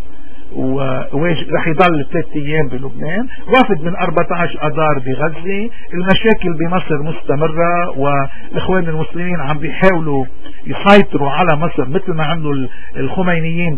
ورح يضل ثلاث ايام بلبنان. وافد من أربعة عشر آذار بغزة. المشاكل بمصر مستمرة، والاخوان المسلمين عم بيحاولوا يسيطروا على مصر مثل ما عملوا الخمينيين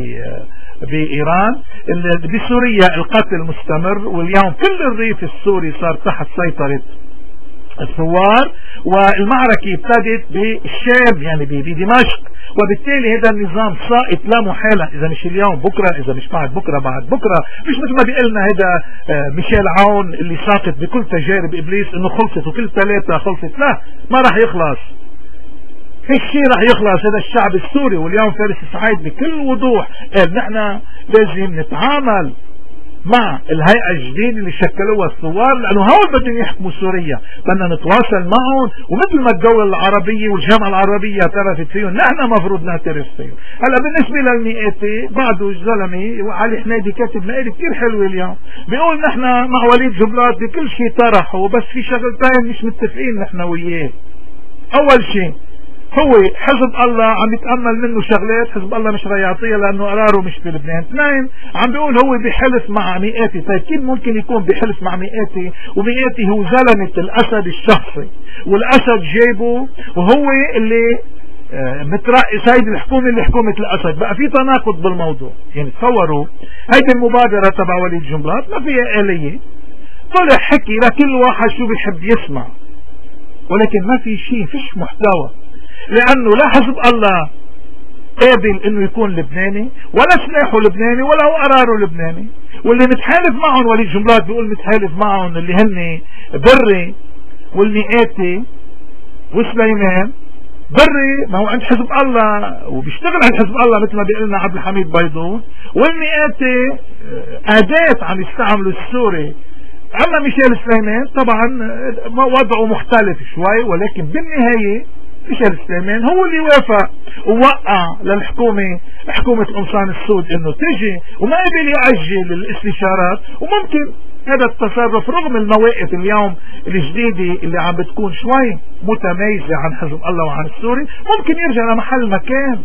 بإيران. بسوريا القتل مستمر، واليوم كل الريف السوري صار تحت سيطرة الثوار، والمعركة ابتدت بالشام يعني بدمشق، وبالتالي هذا النظام ساقط لا محالة، اذا مش اليوم بكرة، اذا مش بعد بكرة بعد بكرة. مش مثل ما بيقلنا هذا ميشيل عون اللي ساقط بكل تجارب ابليس انه خلصت وكل ثلاثة خلصت. لا، ما راح يخلص هيك شيء، راح يخلص هذا الشعب السوري. واليوم فارس سعيد بكل وضوح قال نحن لازم نتعامل مع الهيئة الجديدة اللي شكلوها الثوار، لأنه هول بدهم يحكموا سوريا، بدنا نتواصل معهم، ومثل ما الدولة العربية والجامعة العربية اعترفت فيهم نحن مفروض نعترف فيهم. هلا بالنسبة للمئاتي بعده الزلمة وعلي حنيدي كاتب مقالة كتير حلوة اليوم، بيقول نحن مع وليد جبلات بكل شيء طرحه، بس في شغلتين مش متفقين نحن وياه. أول شيء هو حزب الله عم يتأمل منه شغلات حزب الله مش راح يعطيها لأنه قراره مش في لبنان. اثنين، عم بيقول هو بحلف مع مئاتي. طيب كيف ممكن يكون بحلف مع مئاتي ومئاتي هو زلمة الأسد الشخصي، والأسد جايبه وهو اللي آه مترأس هيدي الحكومة اللي حكومة الأسد. بقى في تناقض بالموضوع. يعني تصوروا هيدي المبادرة تبع وليد جنبلاط ما فيها آلية، طلع حكي لكل واحد شو بيحب يسمع، ولكن ما في شيء، فيش محتوى، لأنه لا حزب الله قابل انه يكون لبناني، ولا سلاحه لبناني، ولا هو قراره لبناني. واللي متحالف معهم وليد جنبلاط بيقول متحالف معهم اللي هن بري والمئاتي وسليمان. بري ما هو عند حزب الله وبيشتغل عند حزب الله مثل ما بيقول لنا عبد الحميد بيضون، والمئاتي أداة عم يستعملوا السوري. اما ميشيل سليمان طبعا وضعه مختلف شوي، ولكن بالنهاية ميشيل سليمان هو اللي وافق ووقع للحكومة حكومة القمصان السود انه تجي، وما قبل يأجل الاستشارات. وممكن هذا التصرف رغم المواقف اليوم الجديدة اللي عم بتكون شوي متميزة عن حزب الله وعن السوري، ممكن يرجع لمحل مكان.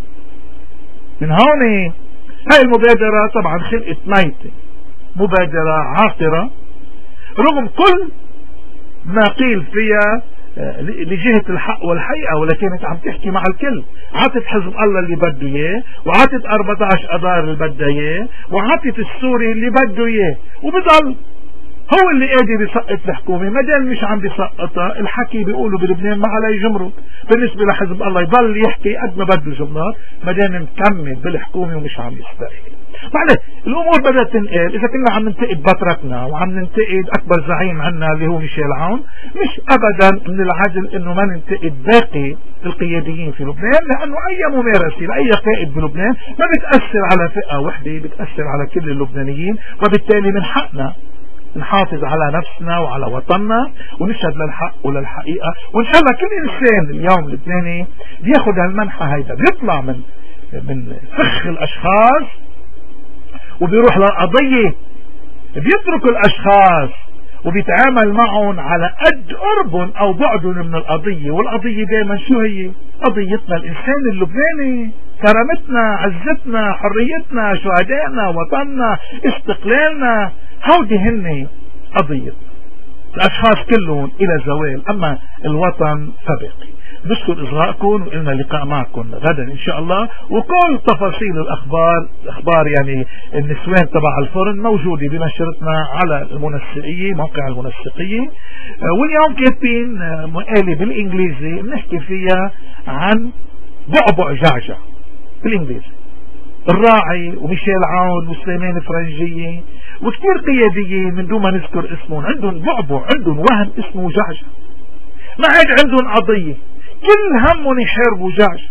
من هون هاي المبادرة طبعا خلقت ميتة، مبادرة عاطرة رغم كل ما قيل فيها لجهة الحق والحقيقة، ولكنت عم تحكي مع الكل. عطت حزب الله اللي بده اياه، وعطت أربعة عشر اذار اللي بده اياه، وعطت السوري اللي بده اياه، وبضل هو اللي قادر يسقط الحكومة. ما دام مش عم بيسقطها، الحكي بيقولوا بلبنان ما عليه جمرك. بالنسبة لحزب الله يضل يحكي قد ما بده جمرك ما دام مكمل بالحكومة ومش عم يستقيل. معلش الامور بدأت تنقل. اذا كنا عم ننتقد بطركنا وعم ننتقد اكبر زعيم عنا اللي هو ميشيل عون، مش ابدا من العدل انه ما ننتقد باقي القياديين في لبنان، لانه اي ممارسة لاي قائد بلبنان ما بتأثر على فئة وحدة، بتأثر على كل اللبنانيين. وبالتالي من حقنا نحافظ على نفسنا وعلى وطننا ونشهد للحق وللحقيقة. وان شاء الله كل انسان اليوم لبناني بياخد هالمنحة هيدا، بيطلع من من فخ الاشخاص وبيروح للقضية، بيترك الاشخاص وبيتعامل معهم على قد قربهم او بعدهم من القضية. والقضية دائما شو هي؟ قضيتنا الانسان اللبناني، كرامتنا، عزتنا، حريتنا، شهدائنا، وطننا، استقلالنا. هودي هن قضية الاشخاص كلهم الى زوال، اما الوطن فباقي. بشكر اصغائكم، وإلنا لقاء معكم غدا ان شاء الله. وكل تفاصيل الاخبار اخبار يعني النسوان تبع الفرن موجودة بنشرتنا على المنسقية، موقع المنسقية. واليوم كاتبين مقالة بالانجليزي بنحكي فيها عن بعبع جعجع بالانجليزي. الراعي وميشيل عون وسليمان فرنجية وكثير قياديين من دون ما نذكر اسمهم عندهم بعبع، عندهم وهم اسمه جعجع. ما عاد عندهم قضية، كل همهم يحاربوا جعجع.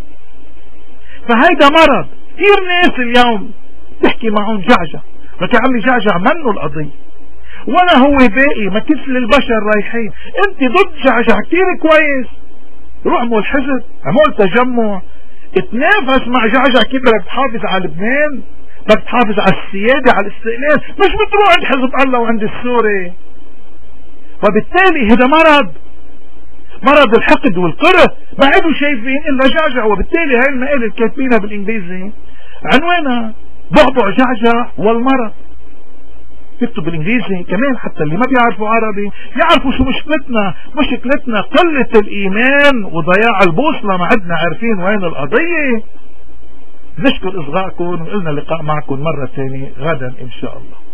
فهيدا مرض. كثير ناس اليوم تحكي معهم جعجع، لكن عمي جعجع منه القضية ولا هو باقي. ما كل البشر رايحين. انت ضد جعجع كثير كويس، روح اعمل حزب، اعمل تجمع، اتنافس مع جعجع كيف بدك تحافظ على لبنان، بدك تحافظ على السيادة، على الاستقلال، مش بتروح عند حزب الله وعند السوري. وبالتالي هذا مرض، مرض الحقد والكره، ما عادوا شايفين الا جعجع. وبالتالي هاي المقالة الكاتبينها بالانجليزي عنوانها بعبع جعجع والمرض. يكتب بالانجليزي كمان حتى اللي ما بيعرفوا عربي يعرفوا شو مشكلتنا. مشكلتنا قلة الايمان وضياع البوصلة، ما عدنا عارفين وين القضية. نشكر اصغائكم، وقلنا لقاء معكم مرة ثانية غدا ان شاء الله.